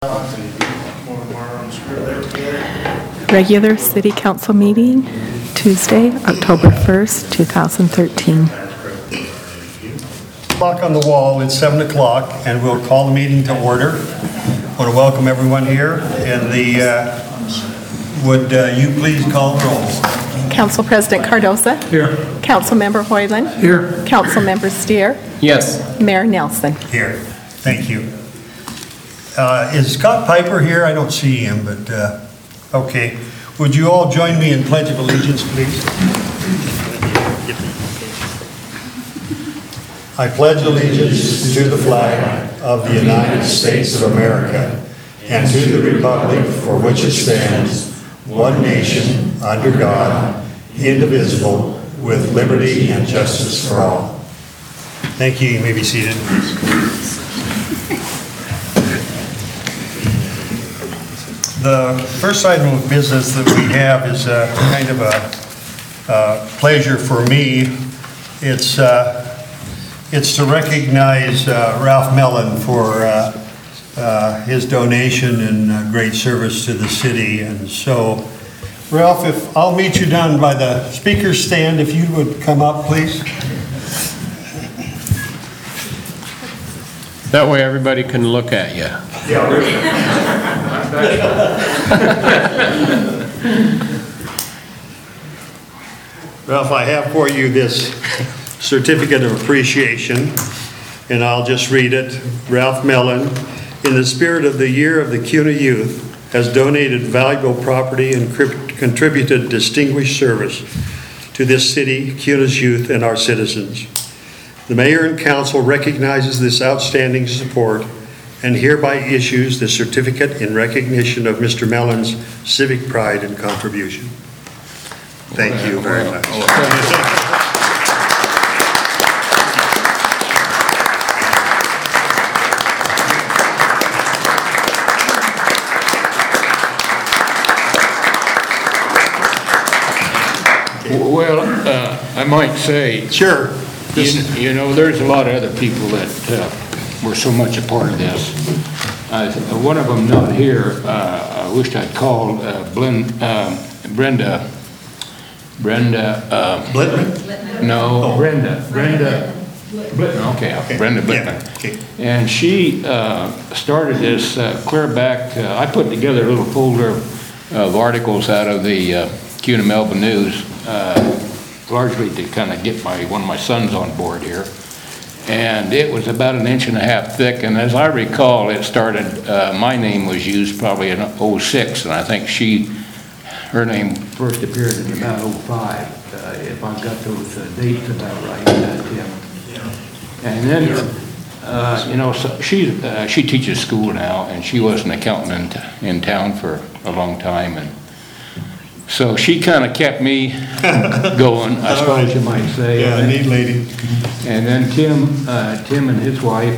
Regular City Council meeting, Tuesday, October 1st, 2013. Clock on the wall, it's 7 o'clock, and we'll call the meeting to order. I want to welcome everyone here, and would you please call the roll? Council President Cardoza. Here. Council Member Hoyland. Here. Council Member Steer. Yes. Mayor Nelson. Here. Thank you. Is Scott Piper here? I don't see him, but okay. Would you all join me in Pledge of Allegiance, please? I pledge allegiance to the flag of the United States of America and to the republic for which it stands, one nation, under God, indivisible, with liberty and justice for all. Thank you. You may be seated. The first item of business that we have is kind of a pleasure for me. It's to recognize Ralph Mellon for his donation and great service to the city. And so, Ralph, if I'll meet you down by the speaker's stand, if you would come up, please. That way everybody can look at you. Yeah, Ralph, I have for you this certificate of appreciation, and I'll just read it. Ralph Mellon, in the spirit of the Year of the CUNA Youth, has donated valuable property and contributed distinguished service to this city, CUNA's youth, and our citizens. The Mayor and Council recognizes this outstanding support and hereby issues the certificate in recognition of Mr. Mellon's civic pride and contribution. Thank you very much. Well, I might say, Sure. you know, there's a lot of other people that were so much a part of this. One of them not here. I wished I'd called Brenda. Blitman? No, Brenda Blitman. Okay, Brenda Blitman. Yeah. Okay. And she started this clear back. I put together a little folder of articles out of the CUNA Melbourne News, largely to kind of get one of my sons on board here. And it was about 1.5 inches thick, and as I recall, it started, my name was used probably in '06, and I think her name first appeared in about '05, if I've got those dates about right, Tim. And then, you know, so she teaches school now, and she was an accountant in town for a long time, and so she kind of kept me going, I suppose you might say. Yeah, neat lady. And then Tim and his wife,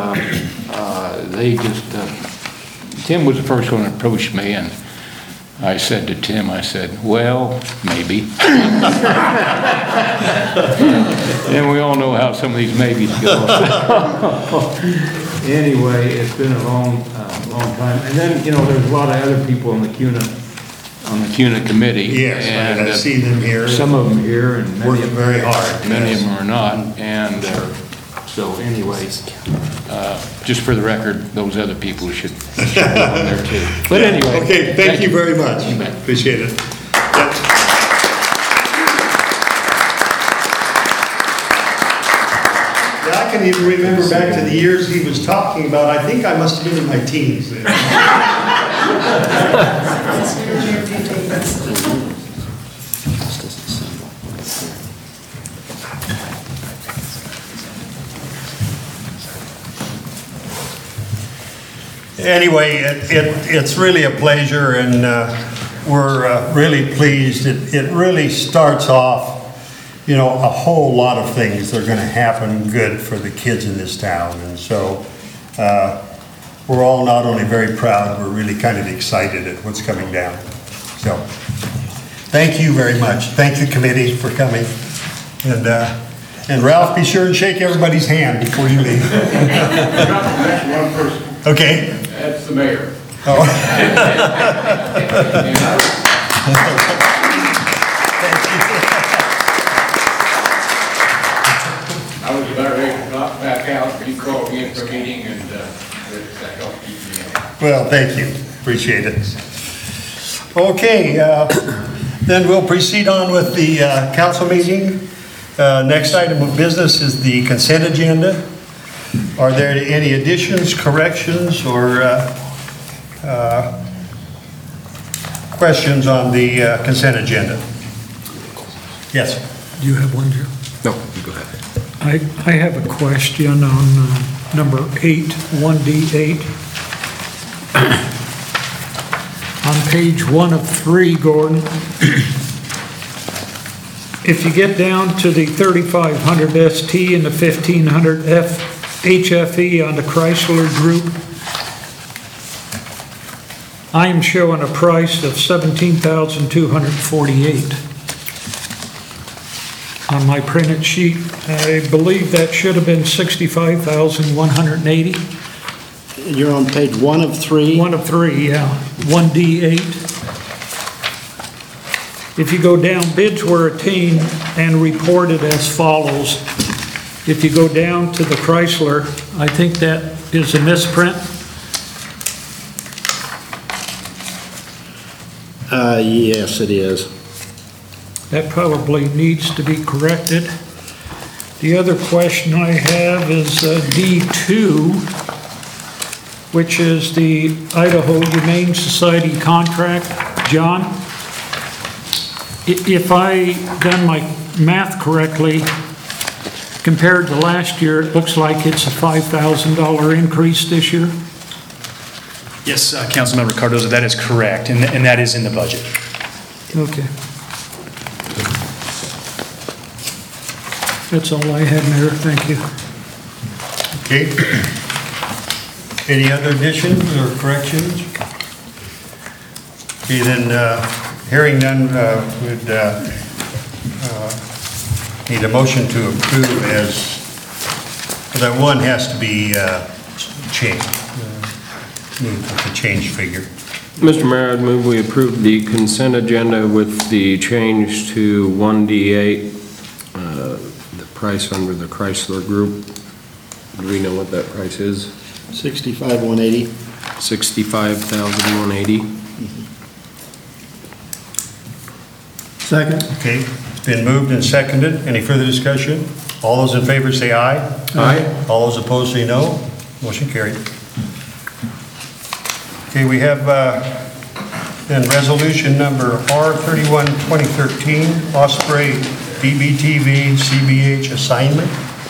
Tim was the first one that approached me, and I said to Tim, I said, well, maybe. And we all know how some of these maybes go. Anyway, it's been a long time. And then, you know, there's a lot of other people on the CUNA committee. Yes, and I see them here. Some of them here, and Working very hard. many of them are not. And so anyway, just for the record, those other people should be on there too. But anyway. Okay, thank you very much. You bet. Appreciate it. Yeah, I can even remember back to the years he was talking about. I think I must have been in my teens then. Anyway, it's really a pleasure, and we're really pleased. It really starts off, you know, a whole lot of things that are going to happen good for the kids in this town. And so we're all not only very proud, we're really kind of excited at what's coming down. So thank you very much. Thank you, committee, for coming. And Ralph, be sure and shake everybody's hand before you leave. One person. Okay. That's the mayor. I was about ready to drop back out, but you called me in for a meeting and that helped keep me in. Well, thank you, appreciate it. Okay, then we'll proceed on with the council meeting. Next item of business is the consent agenda. Are there any additions, corrections, or questions on the consent agenda? Yes. Do you have one, Joe? No, you go ahead. I have a question on number 8, 1D8. On page 1 of 3, Gordon, if you get down to the 3500 ST and the 1500 HFE on the Chrysler Group, I am showing a price of $17,248 on my printed sheet. I believe that should have been $65,180. You're on page 1 of 3. 1 of 3, yeah, 1D8. If you go down, bids were attained and reported as follows. If you go down to the Chrysler, I think that is a misprint. Yes, it is. That probably needs to be corrected. The other question I have is D2, which is the Idaho Humane Society contract. John, if I done my math correctly, compared to last year, it looks like it's a $5,000 increase this year. Yes, Councilmember Cardoza, that is correct, and that is in the budget. Okay. That's all I had, Mayor. Thank you. Okay. Any other additions or corrections? Okay, then, hearing none, would need a motion to approve as, that one has to be changed, the change figure. Mr. Mayor, I'd move we approve the consent agenda with the change to 1D8, the price under the Chrysler Group. Do we know what that price is? 65,180. $65,180. Second. Okay, it's been moved and seconded. Any further discussion? All those in favor say aye. Aye. All those opposed say no. Motion carried. Okay, we have then resolution number R31, 2013, Osprey BBTV CBH assignment.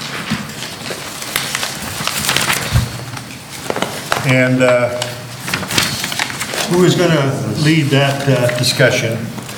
And who is going to lead that discussion?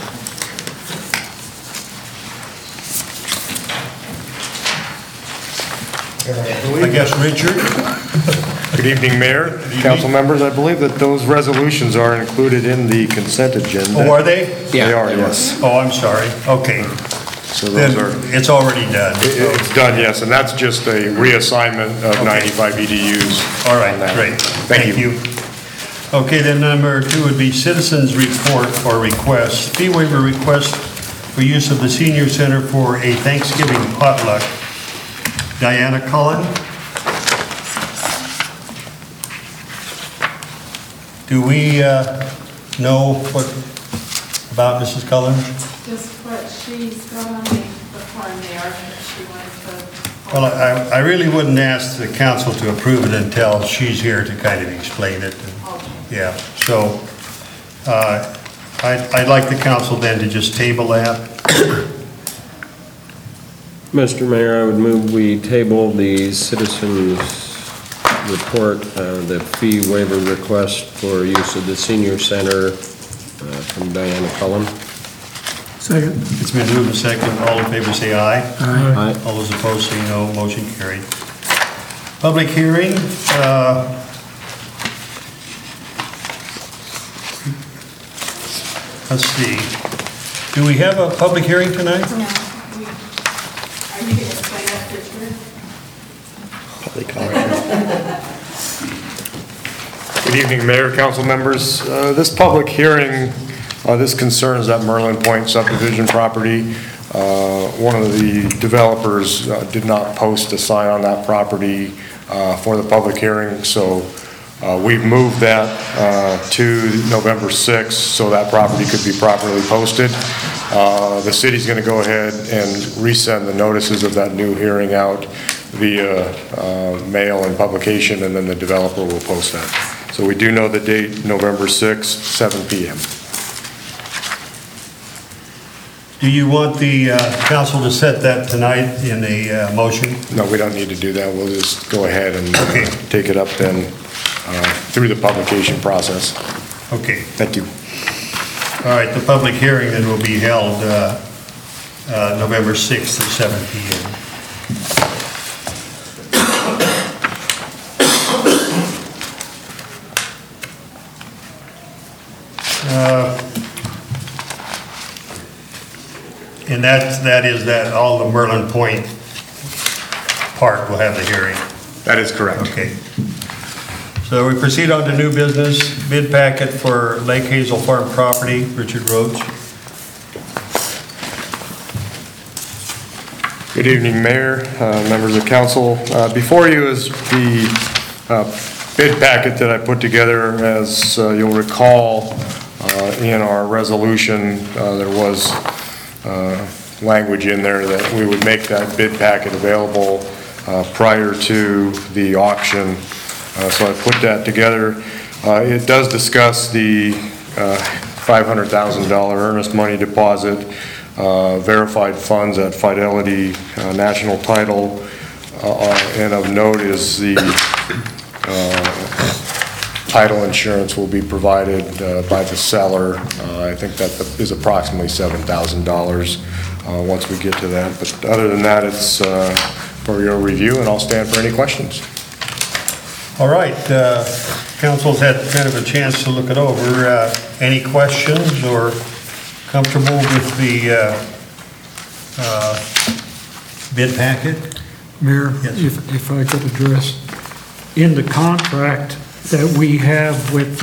I guess Richard? Good evening, Mayor, council members. I believe that those resolutions are included in the consent agenda. Oh, are they? They are, yes. Oh, I'm sorry. Okay. So Then those are, it's already done. it's done, yes, and that's just a reassignment of 95 EDUs. All right, on that. great. Thank you. Okay, then number 2 would be citizens report or request. Fee waiver request for use of the senior center for a Thanksgiving potluck. Diana Cullen? Do we know what about Mrs. Cullen? Just what she's got on the form there that she wanted to. Well, I really wouldn't ask the council to approve it until she's here to kind of explain it. Yeah, so I'd like the council then to just table that. Mr. Mayor, I would move we table the citizens report, the fee waiver request for use of the senior center from Diana Cullen. Second. It's been moved and seconded. All in favor say aye. Aye. All those opposed say no. Motion carried. Public hearing. Let's see. Do we have a public hearing tonight? No, are you going to explain that, Richard? Public comment. Good Good evening, Mayor, council members. This public hearing, this concerns that Merlin Point subdivision property. One of the developers did not post a sign on that property for the public hearing, so we've moved that to November 6th so that property could be properly posted. The city's going to go ahead and resend the notices of that new hearing out via mail and publication, and then the developer will post that. So we do know the date, November 6th, 7 p.m. Do you want the council to set that tonight in a motion? No, we don't need to do that. We'll just go ahead and Okay. take it up then through the publication process. Okay. Thank you. All right, the public hearing then will be held November 6th at 7 p.m. And that is that all the Merlin Point part will have the hearing. That is correct. Okay. So we proceed on to new business, bid packet for Lake Hazel Farm property, Richard Rhodes. Good evening, Mayor, members of council. Before you is the bid packet that I put together. As you'll recall, in our resolution, there was language in there that we would make that bid packet available prior to the auction. So I put that together. It does discuss the $500,000 earnest money deposit, verified funds at Fidelity National Title, and of note is the title insurance will be provided by the seller. I think that is approximately $7,000 once we get to that. But other than that, it's for your review, and I'll stand for any questions. All right, council's had kind of a chance to look it over. Any questions or comfortable with the bid packet? Mayor, Yes. if I could address, in the contract that we have with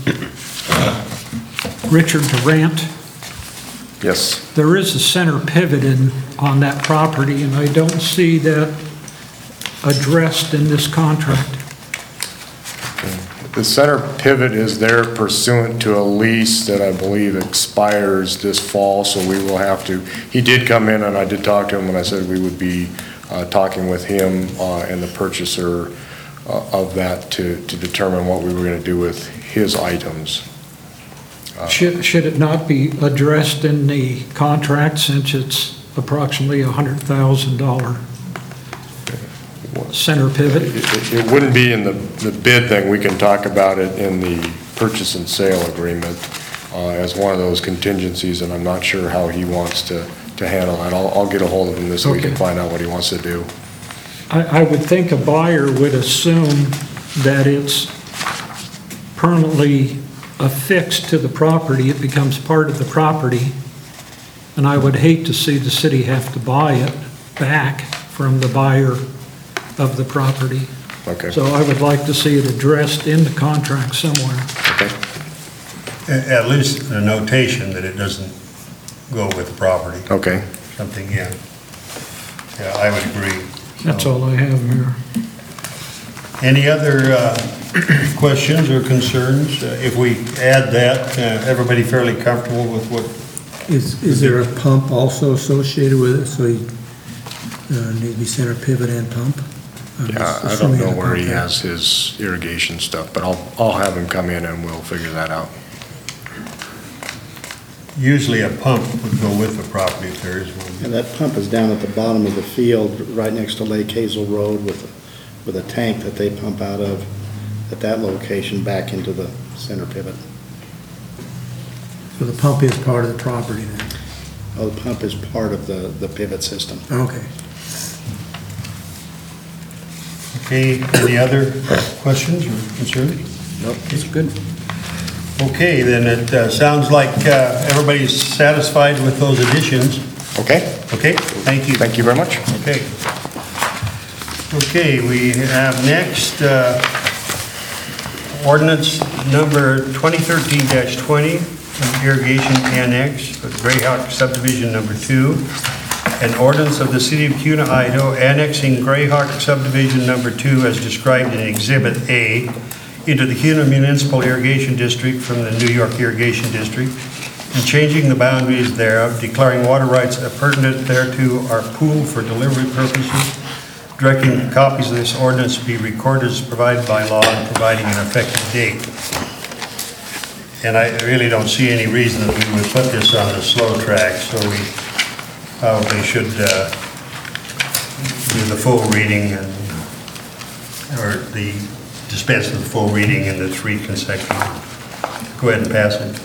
Richard Durant, Yes. there is a center pivot on that property, and I don't see that addressed in this contract. The center pivot is there pursuant to a lease that I believe expires this fall, so we will have to, he did come in and I did talk to him and I said we would be talking with him and the purchaser of that to determine what we were going to do with his items. Should it not be addressed in the contract since it's approximately $100,000 center pivot? It wouldn't be in the bid thing. We can talk about it in the purchase and sale agreement as one of those contingencies, and I'm not sure how he wants to handle that. I'll get a hold of him this week and find out what he wants to do. I would think a buyer would assume that it's permanently affixed to the property. It becomes part of the property. And I would hate to see the city have to buy it back from the buyer of the property. Okay. So I would like to see it addressed in the contract somewhere. Okay. At least a notation that it doesn't go with the property. Okay. Something, yeah. Yeah, I would agree. That's all I have, Mayor. Any other questions or concerns? If we add that, everybody fairly comfortable with what? Is there a pump also associated with it, so you need to be center pivot and pump? Yeah, I don't know where he has his irrigation stuff, but I'll have him come in and we'll figure that out. Usually a pump would go with the property if there is one. And that pump is down at the bottom of the field, right next to Lake Hazel Road with a tank that they pump out of at that location back into the center pivot. So the pump is part of the property then? Oh, the pump is part of the pivot system. Okay. Okay, any other questions or concerns? Nope, it's good. Okay, then it sounds like everybody's satisfied with those additions. Okay? Okay, thank you. Thank you very much. Okay. Okay, we have next ordinance number 2013-20, an irrigation annex for Grayhawk subdivision number 2. An ordinance of the City of Cuna, Idaho, annexing Grayhawk subdivision number 2 as described in Exhibit A into the Cuna Municipal Irrigation District from the New York Irrigation District, and changing the boundaries thereof, declaring water rights appurtenant thereto are pooled for delivery purposes, directing copies of this ordinance to be recorded as provided by law and providing an effective date. And I really don't see any reason that we would put this on a slow track, so we probably should do the full reading or the dispense with the full reading in the 3 consecutive. Go ahead and pass it.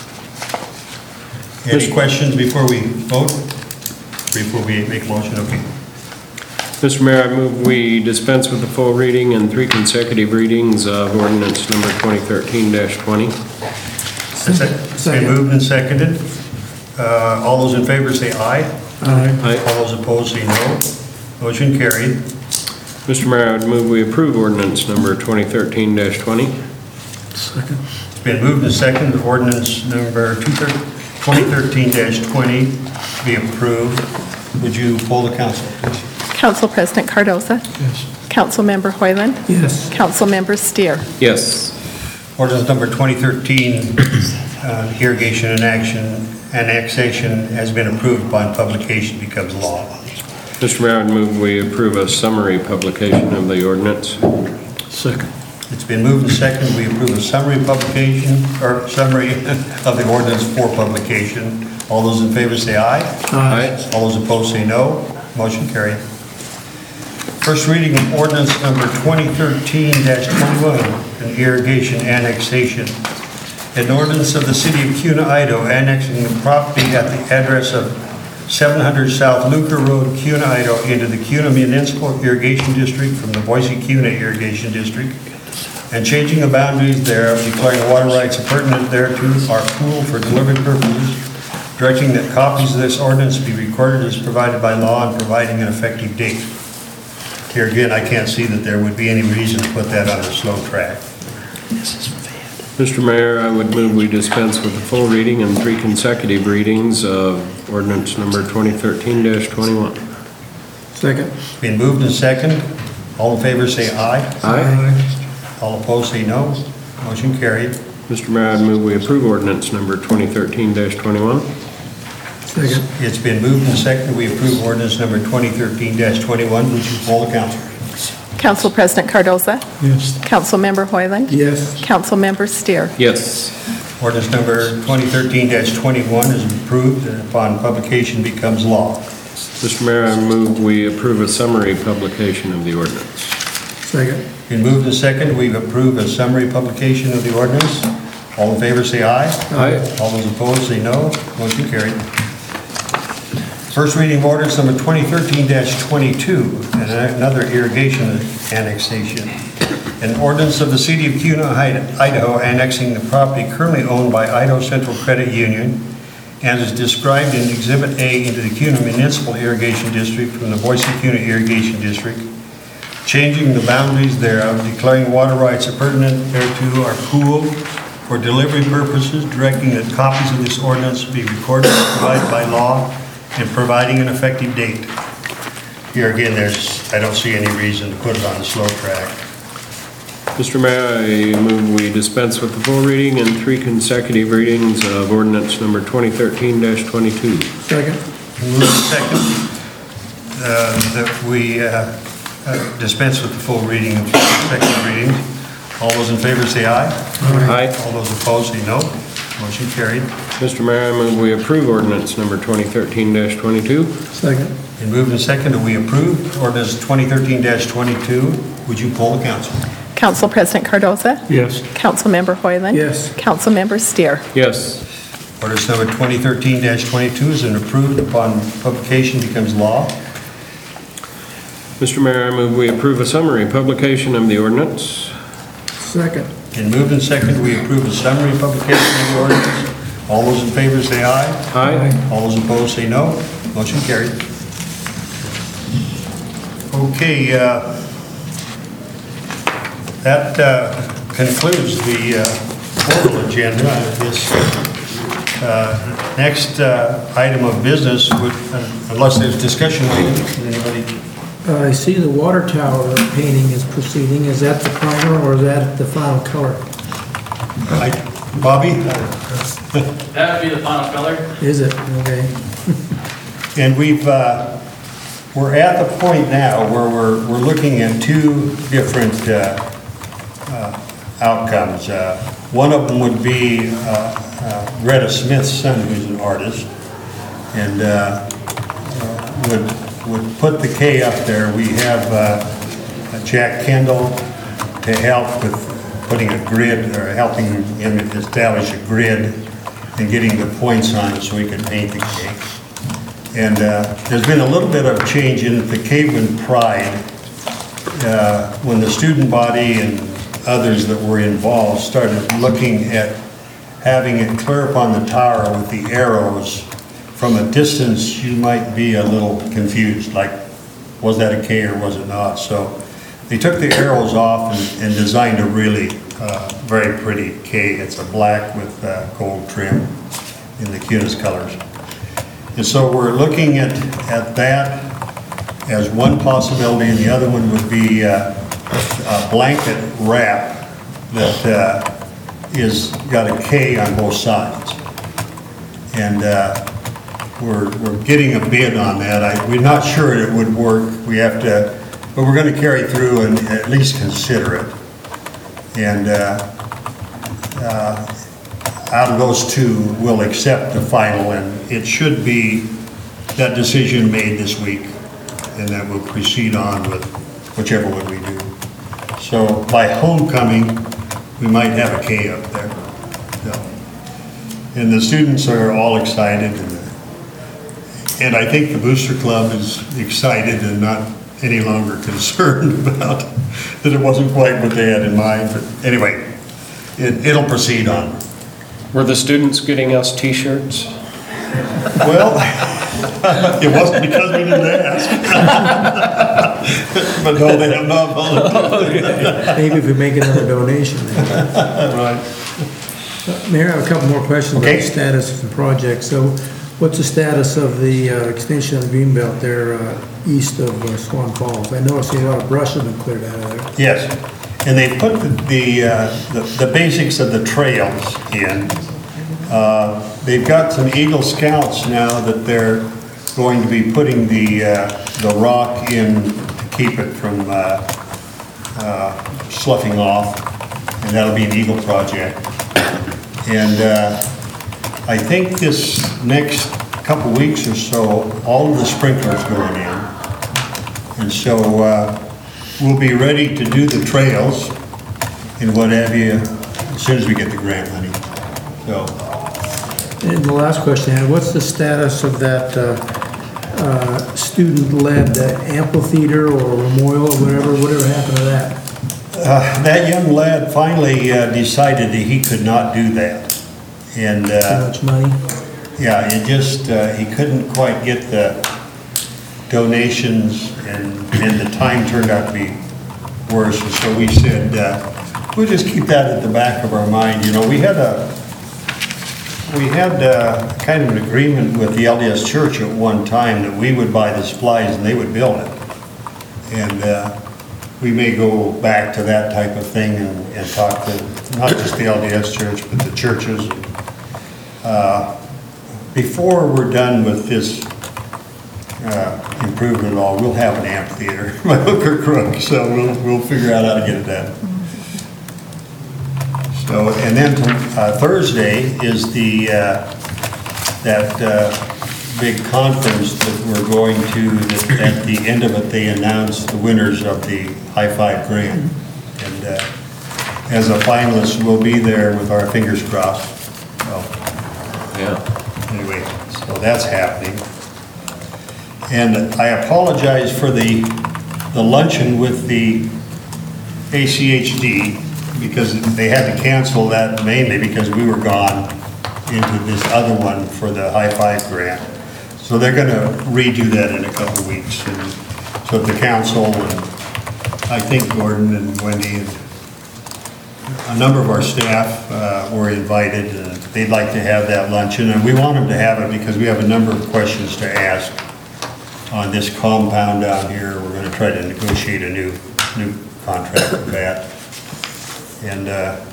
Any questions before we vote? Before we make a motion? Okay. Mr. Mayor, I move we dispense with the full reading and 3 consecutive readings of ordinance number 2013-20. It's been moved and seconded. All those in favor say aye. Aye. All those opposed say no. Motion carried. Mr. Mayor, I would move we approve ordinance number 2013-20. Second. It's been moved and seconded. Ordinance number 2013-20 be approved. Would you poll the council, please? Council President Cardoza? Yes. Councilmember Hoyland? Yes. Councilmember Steer? Yes. Ordinance number 2013, irrigation and annexation has been approved upon publication, becomes law. Mr. Mayor, I would move we approve a summary publication of the ordinance. Second. It's been moved and seconded, we approve a summary publication, or summary of the ordinance for publication. All those in favor say aye. Aye. All those opposed say no. Motion carried. First reading of ordinance number 2013-21, an irrigation annexation. An ordinance of the City of Cuna, Idaho, annexing the property at the address of 700 South Luker Road, Cuna, Idaho, into the Cuna Municipal Irrigation District from the Boise-Cuna Irrigation District, and changing the boundaries thereof, declaring water rights appurtenant thereto are pooled for delivery purposes, directing that copies of this ordinance be recorded as provided by law and providing an effective date. Here again, I can't see that there would be any reason to put that on a slow track. Mr. Mayor, I would move we dispense with the full reading and 3 consecutive readings of ordinance number 2013-21. Second. Been moved and seconded. All in favor say aye. Aye. All opposed say no. Motion carried. Mr. Mayor, I would move we approve ordinance number 2013-21. Second. It's been moved and seconded. We approve ordinance number 2013-21. Would you poll the council? Council President Cardoza? Yes. Councilmember Hoyland? Yes. Councilmember Steer? Yes. Ordinance number 2013-21 is approved and upon publication becomes law. Mr. Mayor, I move we approve a summary publication of the ordinance. Second. Been moved and seconded. We've approved a summary publication of the ordinance. All in favor say aye. Aye. All those opposed say no. Motion carried. First reading of ordinance number 2013-22, and another irrigation annexation. An ordinance of the City of Cuna, Idaho, annexing the property currently owned by Idaho Central Credit Union and is described in Exhibit A into the Cuna Municipal Irrigation District from the Boise-Cuna Irrigation District, changing the boundaries thereof, declaring water rights appurtenant thereto are pooled for delivery purposes, directing that copies of this ordinance be recorded and provided by law, and providing an effective date. Here again, I don't see any reason to put it on the slow track. Mr. Mayor, I move we dispense with the full reading and 3 consecutive readings of ordinance number 2013-22. Second. Move to second that we dispense with the full reading and 3 consecutive readings. All those in favor say aye. Aye. All those opposed say no. Motion carried. Mr. Mayor, I move we approve ordinance number 2013-22. Second. And moved and seconded, we approve ordinance 2013-22. Would you poll the council? Council President Cardoza? Yes. Councilmember Hoyland? Yes. Councilmember Steer? Yes. Ordinance number 2013-22 is approved upon publication becomes law. Mr. Mayor, I move we approve a summary publication of the ordinance. Second. And moved and seconded, we approve a summary publication of the ordinance. All those in favor say aye. Aye. All those opposed say no. Motion carried. Okay, that concludes the formal agenda. This next item of business, unless there's discussion, anybody? I see the water tower painting is proceeding. Is that the primer or is that the final color? Bobby? That would be the final color. Is it? Okay. And we're at the point now where we're looking at two different outcomes. One of them would be Greta Smith's son, who's an artist, and would put the K up there. We have Jack Kendall to help with putting a grid, or helping him establish a grid and getting the points on it so he can paint the K. And there's been a little bit of change in the Caveman Pride when the student body and others that were involved started looking at having it clear up on the tower with the arrows. From a distance, you might be a little confused, like, was that a K or was it not? So they took the arrows off and designed a really very pretty K. It's a black with gold trim in the cutest colors. And so we're looking at that as one possibility, and the other one would be a blanket wrap that is got a K on both sides. And we're getting a bid on that. We're not sure it would work. We have to, but we're going to carry through and at least consider it. And out of those two, we'll accept the final, and it should be that decision made this week, and then we'll proceed on with whichever one we do. So by homecoming, we might have a K up there. So, and the students are all excited, and I think the Booster Club is excited and not any longer concerned about that it wasn't quite what they had in mind. But anyway, it'll proceed on. Were the students getting us T-shirts? Well, it wasn't because we didn't ask. But no, they have not volunteered. Maybe if we make another donation. Right. Mayor, I have a couple more questions about Okay. the status of the project. So what's the status of the extension of the Greenbelt there east of Swan Falls? I noticed a lot of brush has been cleared out of there. Yes, and they put the basics of the trails in. They've got some Eagle Scouts now that they're going to be putting the rock in to keep it from sloughing off, and that'll be an Eagle project. And I think this next couple weeks or so, all of the sprinklers going in. And so we'll be ready to do the trails and what have you as soon as we get the grant money. So. And the last question I had, what's the status of that student-led amphitheater or memorial or whatever happened to that? That young lad finally decided that he could not do that. And Too much money? yeah, it just, he couldn't quite get the donations, and the time turned out to be worse. And so we said, we'll just keep that at the back of our mind. You know, we had kind of an agreement with the LDS Church at one time that we would buy the supplies and they would build it. And we may go back to that type of thing and talk to not just the LDS Church, but the churches. Before we're done with this improvement at all, we'll have an amphitheater by hook or crook, so we'll figure out how to get it done. So, and then Thursday is that big conference that we're going to, that at the end of it, they announce the winners of the High Five Grant. And as a finalist, we'll be there with our fingers crossed. So, Yeah. anyway, so that's happening. And I apologize for the luncheon with the ACHD, because they had to cancel that mainly because we were gone into this other one for the High Five Grant. So they're going to redo that in a couple of weeks. And so the council, and I think Gordon and Wendy and a number of our staff were invited. They'd like to have that luncheon, and we want them to have it because we have a number of questions to ask on this compound down here. We're going to try to negotiate a new contract with that. And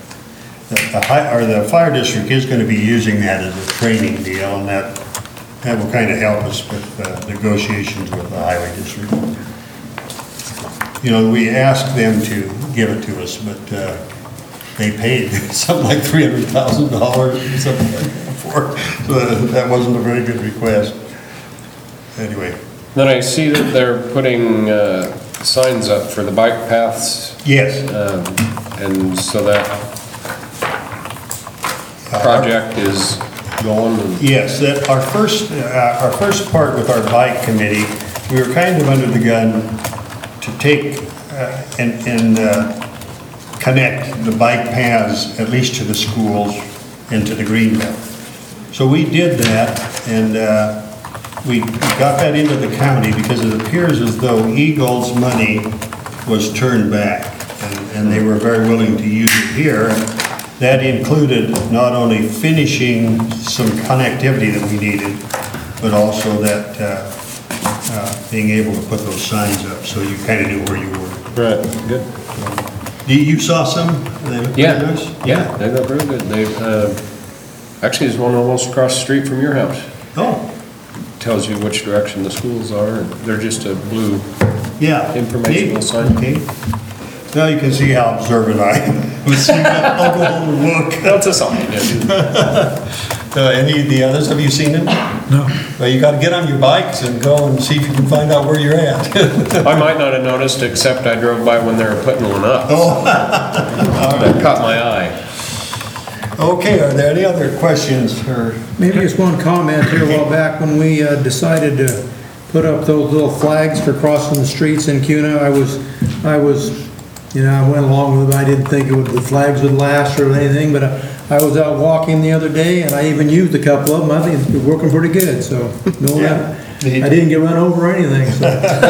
the fire district is going to be using that as a training deal, and that will kind of help us with negotiations with the highway district. You know, we asked them to give it to us, but they paid something like $300,000 or something like that for it. So that wasn't a very good request. Anyway. Then I see that they're putting signs up for the bike paths. Yes. And so that project is going. Yes, that our first part with our bike committee, we were kind of under the gun to take and connect the bike paths at least to the schools and to the green belt. So we did that, and we got that into the county because it appears as though Eagle's money was turned back, and they were very willing to use it here. That included not only finishing some connectivity that we needed, but also that being able to put those signs up so you kind of knew where you were. Right, good. You saw some? Yeah, yeah, they look real good. They actually, there's one almost across the street from your house. Oh. Tells you which direction the schools are, and they're just a blue informational sign. Okay. Now you can see how observant I am. I'll go home and look. That's a sign. Any of the others, have you seen them? No. Well, you got to get on your bikes and go and see if you can find out where you're at. I might not have noticed, except I drove by when they were putting one up. Oh. That caught my eye. Okay, are there any other questions? Or Maybe just one comment here a while back when we decided to put up those little flags for crossing the streets in Kuna. I was, you know, I went along with it. I didn't think the flags would last or anything, but I was out walking the other day and I even used a couple of them. I think they're working pretty good, so no, I didn't get run over or anything. So.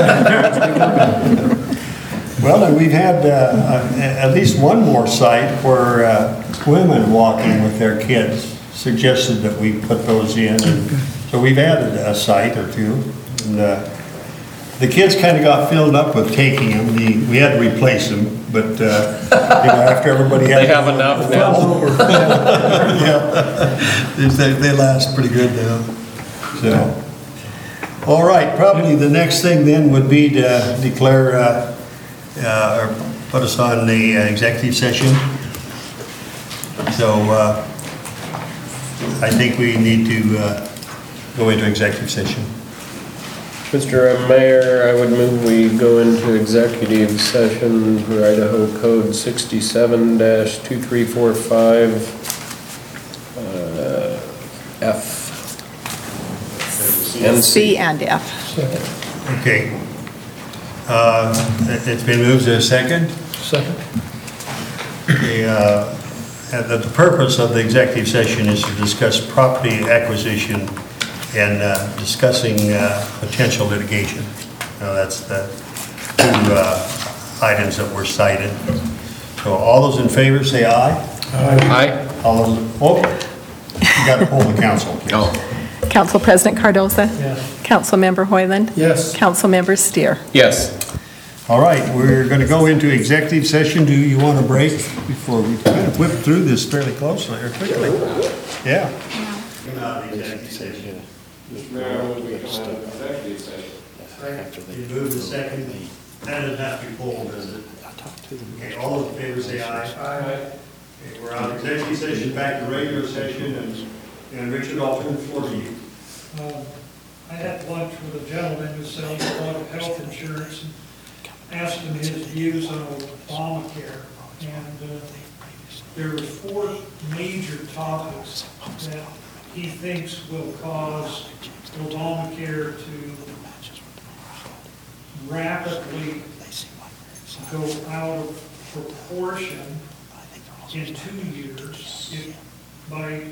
Well, and we've had at least one more site where women walking with their kids suggested that we put those in. And so we've added a site or two. And the kids kind of got filled up with taking them. We had to replace them, but you know, after everybody had... They have enough now. Yeah, they last pretty good now. So, all right, probably the next thing then would be to declare or put us on the executive session. So I think we need to go into executive session. Mr. Mayor, I would move we go into executive session for Idaho Code 67-2345 F and C and F. Okay. It's been moved to a second. Second. The purpose of the executive session is to discuss property acquisition and discussing potential litigation. That's the two items that were cited. So all those in favor say aye. Aye. All those, you got to poll the council, please. Oh. Council President Cardoza? Yes. Councilmember Hoyland? Yes. Councilmember Steer? Yes. All right, we're going to go into executive session. Do you want a break before we kind of whip through this fairly closely or quickly? Yeah. You move the second. That doesn't have to be polled, does it? Okay, all those in favor say aye. Aye. Okay, we're out of executive session, back to regular session, and Richard, I'll turn the floor to you. I had lunch with a gentleman who sells a lot of health insurance and asked him his views on Obamacare. And there are 4 major topics that he thinks will cause Obamacare to rapidly go out of proportion in 2 years. By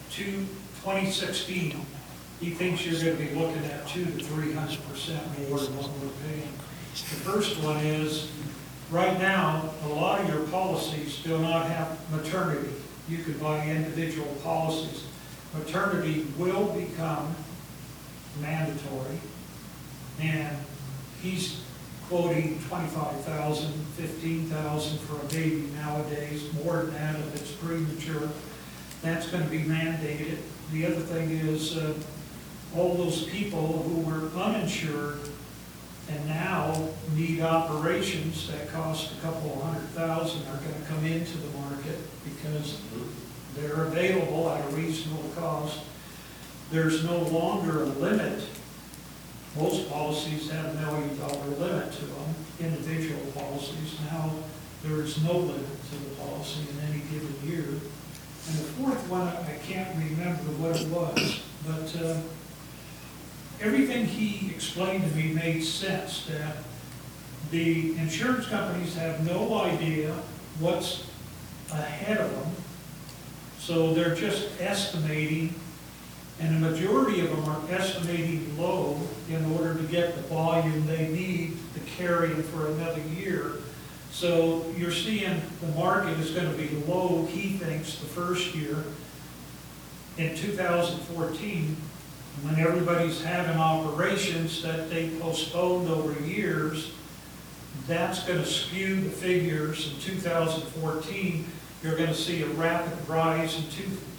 2016, he thinks you're going to be looking at 200% to 300% more than what we're paying. The first one is right now, a lot of your policies do not have maternity. You can buy individual policies. Maternity will become mandatory, and he's quoting 25,000, 15,000 for a baby nowadays, more than that if it's premature. That's going to be mandated. The other thing is, all those people who were uninsured and now need operations that cost a couple of $100,000 are going to come into the market because they're available at a reasonable cost. There's no longer a limit. Most policies have a $1 million limit to them, individual policies. Now, there's no limit to the policy in any given year. And the fourth one, I can't remember what it was, but everything he explained to me made sense, that the insurance companies have no idea what's ahead of them, so they're just estimating, and the majority of them are estimating low in order to get the volume they need to carry it for another year. So you're seeing the market is going to be low, he thinks, the first year. In 2014, when everybody's having operations that they postponed over years, that's going to skew the figures. In 2014, you're going to see a rapid rise. In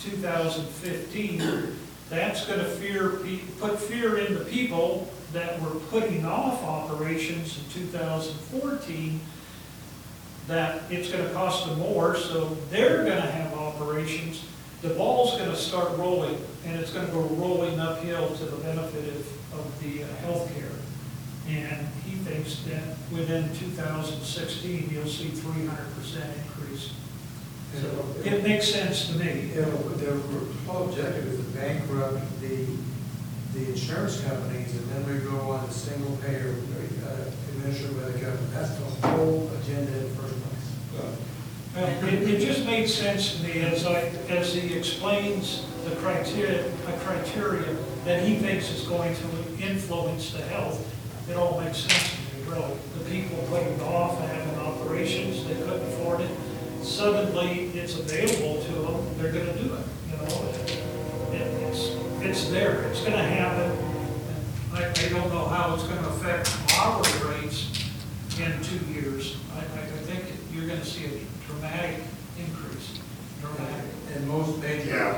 2015, that's going to put fear in the people that were putting off operations in 2014, that it's going to cost them more, so they're going to have operations. The ball's going to start rolling, and it's going to go rolling uphill to the benefit of the healthcare. And he thinks that within 2016, you'll see 300% increase. So it makes sense to me. The whole objective is to bankrupt the insurance companies, and then we go on a single payer administered by the government. That's the whole agenda in the first place. It just made sense to me as he explains the criteria that he thinks is going to influence the health. It all makes sense to me, really. The people putting off having operations, they couldn't afford it. Suddenly, it's available to them, they're going to do it. You know, it's there. It's going to happen. I don't know how it's going to affect our rates in 2 years. I think you're going to see a dramatic increase. Dramatic. And most major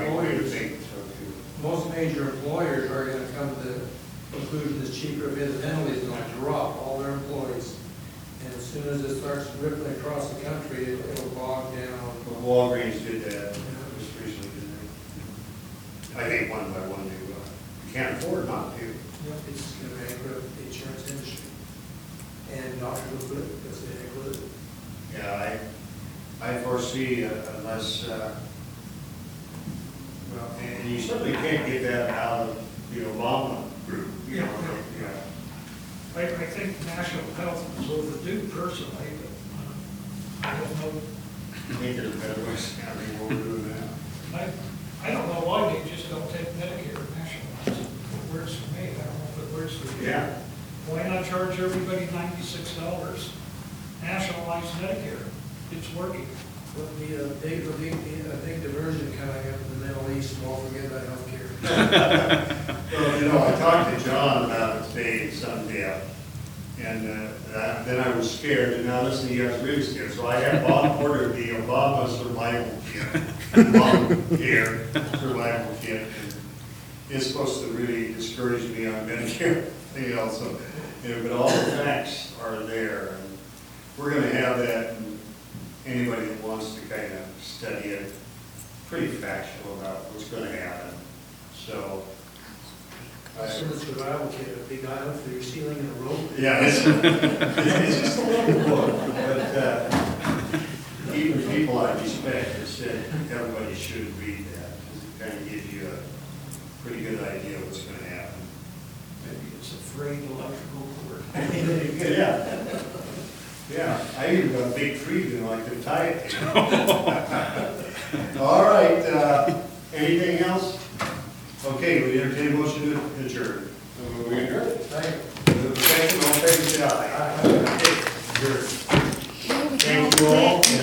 employers are going to come to the conclusion it's cheaper if incidentally is going to drop all their employees. And as soon as it starts rippling across the country, it'll bog down. Well, Walgreens did that just recently, didn't they? I think one by one they will. You can't afford not to. It's going to bankrupt the insurance industry. And doctors will quit because they include it. Yeah, I foresee unless, well, and you certainly can't get that out of the Obama group. You know, I think national health is overdue personally, but I don't know. I think there's better ways to handle what we're doing now. I don't know why they just don't take Medicare and nationalize it. It works for me. I don't know if it works for you. Yeah. Why not charge everybody $96? Nationalize Medicare. It's working. Would be a big diversion coming up in the Middle East, and won't forget about healthcare. Well, you know, I talked to John about it today in some depth, and then I was scared, and now listen, you guys really scared. So I have ordered the Obama survival kit, Obamacare survival kit, and it's supposed to really discourage me on Medicare, you know, so, you know, but all the facts are there, and we're going to have that, and anybody that wants to kind of study it, pretty factual about what's going to happen. So, So the survival kit, a big island for your ceiling and a rope. yeah, it's just a little book, but even people I respect have said everybody should read that, because it kind of gives you a pretty good idea of what's going to happen. Maybe it's a frayed electrical cord. Yeah. Yeah, I even got a big tree that I could tie it to. All right, anything else? Okay, we entertain a motion to adjourn. We adjourn. Thank you. All in favor, say aye.